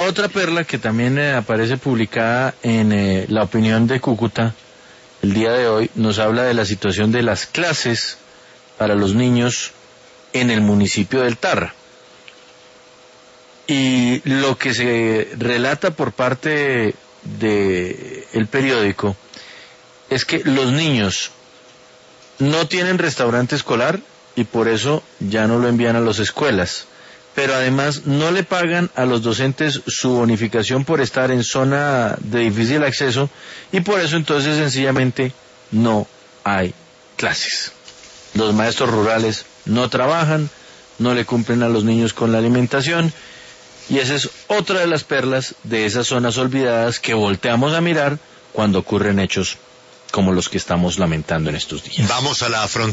otra perla que también aparece publicada en La Opinión de Cúcuta el día de hoy nos habla de la situación de las clases para los niños en el municipio del Tarra. Y lo que se relata por parte de el periódico es que los niños no tienen restaurante escolar y por eso ya no lo envían a las escuelas, pero además no le pagan a los docentes su bonificación por estar en zona de difícil acceso y por eso entonces sencillamente no hay clases. Los maestros rurales no trabajan, no le cumplen a los niños con la alimentación y esa es otra de las perlas de esas zonas olvidadas que volteamos a mirar cuando ocurren hechos como los que estamos lamentando en estos días. Vamos a la frontera.